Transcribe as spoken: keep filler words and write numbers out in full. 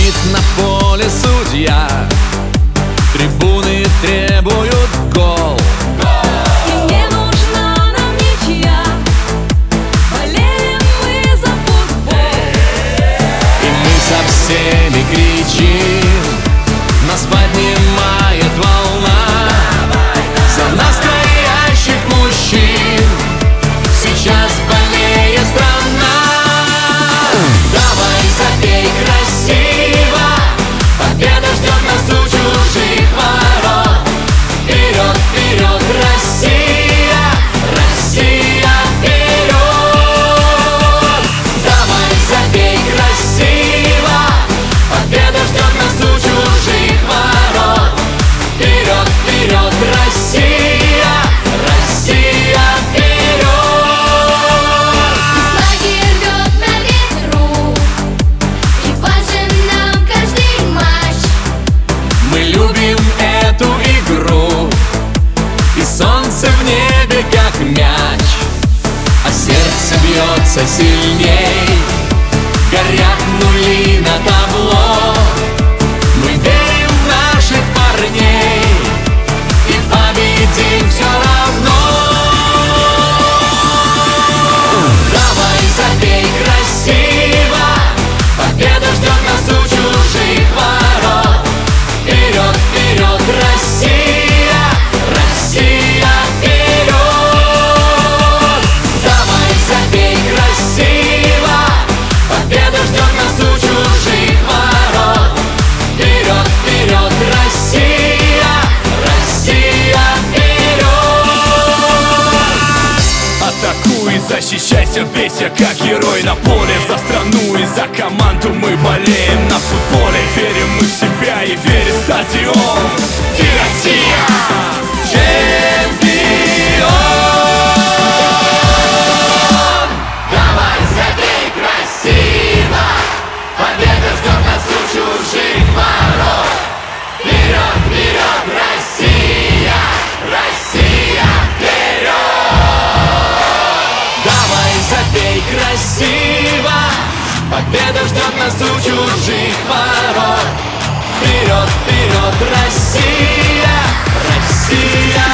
Стоит на поле судья, трибуны требуют гол. И не нужна нам ничья, болеем мы за футбол. И мы со всеми кричим, нас поднимает волна. За настоящих мужчин сейчас больнее страна. Давай забей красиво, победа ждет нас у чужих ворот. Вперед, вперед, Россия, Россия, вперед. Давай забей красиво, победа ждет нас у чужих ворот. Вперед, вперед, Россия, Россия, вперед. Флаги рвет на ветру, и важен нам каждый матч. Мы любим эту игру, и солнце в небе как мяч. А сердце бьется сильней, горят нули на табло. Мы верим в наших парней и победим все равно. Давай забей красиво, победа ждет нас у чужих ворот. Вперед, вперед, Россия, Россия, вперед. Давай забей красиво, победа ждет нас у чужих ворот. Вперед, вперед, Россия, Россия, вперед. Атакуй, защищайся, бейся, как герой на поле. За страну и за команду мы болеем на футболе. Верим мы в себя и верит стадион. Ты Россия, чемпион. Давай забей красиво, победа ждет нас у чужих ворот. Вперед, вперед, Россия, Россия, вперед. Давай забей красиво, победа ждет нас у чужих ворот. Вперед, вперед, Россия, Россия.